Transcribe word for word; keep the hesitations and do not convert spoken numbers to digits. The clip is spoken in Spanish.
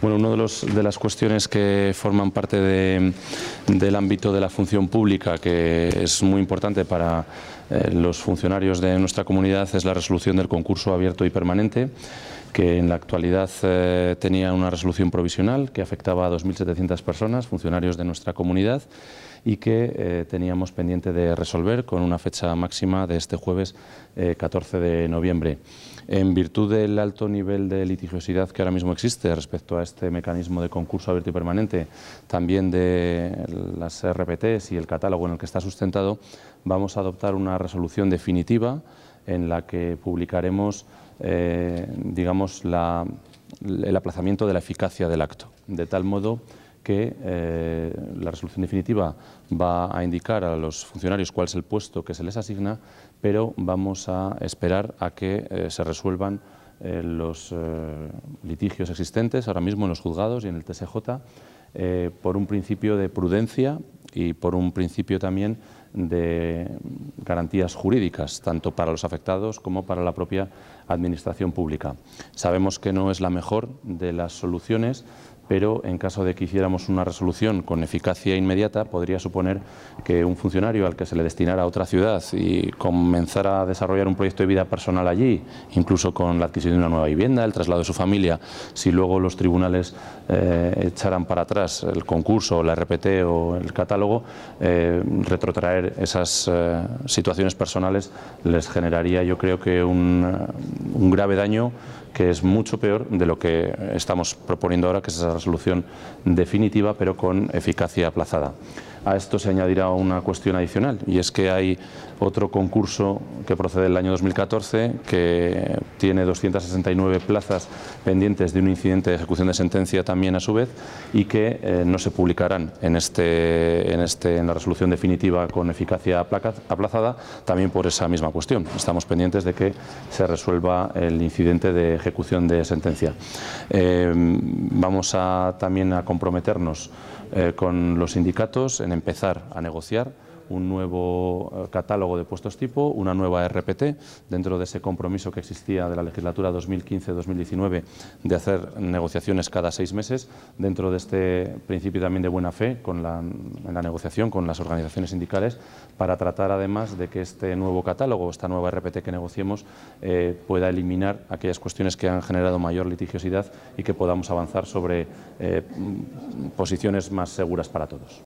Bueno, una de, los, de las cuestiones que forman parte de, del ámbito de la función pública, que es muy importante para eh, los funcionarios de nuestra comunidad, es la resolución del concurso abierto y permanente, que en la actualidad eh, tenía una resolución provisional que afectaba a dos mil setecientas personas, funcionarios de nuestra comunidad, y que eh, teníamos pendiente de resolver con una fecha máxima de este jueves eh, catorce de noviembre. En virtud del alto nivel de litigiosidad que ahora mismo existe respecto a este mecanismo de concurso abierto y permanente, también de las R P Ts y el catálogo en el que está sustentado, vamos a adoptar una resolución definitiva en la que publicaremos eh, digamos, la, el aplazamiento de la eficacia del acto, de tal modo que eh, la resolución definitiva va a indicar a los funcionarios cuál es el puesto que se les asigna, pero vamos a esperar a que eh, se resuelvan eh, los eh, litigios existentes ahora mismo en los juzgados y en el T S J eh, por un principio de prudencia y por un principio también de garantías jurídicas, tanto para los afectados como para la propia administración pública. Sabemos que no es la mejor de las soluciones, pero en caso de que hiciéramos una resolución con eficacia inmediata, podría suponer que un funcionario al que se le destinara a otra ciudad y comenzara a desarrollar un proyecto de vida personal allí, incluso con la adquisición de una nueva vivienda, el traslado de su familia, si luego los tribunales eh, echaran para atrás el concurso, la R P T o el catálogo, eh, retrotraer esas eh, situaciones personales les generaría, yo creo que un, un grave daño que es mucho peor de lo que estamos proponiendo ahora, que es esa resolución definitiva, pero con eficacia aplazada. A esto se añadirá una cuestión adicional, y es que hay otro concurso que procede del año dos mil catorce, que tiene doscientas sesenta y nueve plazas pendientes de un incidente de ejecución de sentencia también a su vez, y que eh, no se publicarán en, este, en, este, en la resolución definitiva con eficacia aplazada, también por esa misma cuestión. Estamos pendientes de que se resuelva el incidente de ejecución de sentencia. Eh, vamos a, también a comprometernos eh, con los sindicatos en empezar a negociar un nuevo catálogo de puestos tipo, una nueva R P T, dentro de ese compromiso que existía de la legislatura dos mil quince dos mil diecinueve de hacer negociaciones cada seis meses, dentro de este principio también de buena fe con la, en la negociación con las organizaciones sindicales, para tratar además de que este nuevo catálogo, esta nueva R P T que negociemos, eh, pueda eliminar aquellas cuestiones que han generado mayor litigiosidad y que podamos avanzar sobre eh, posiciones más seguras para todos.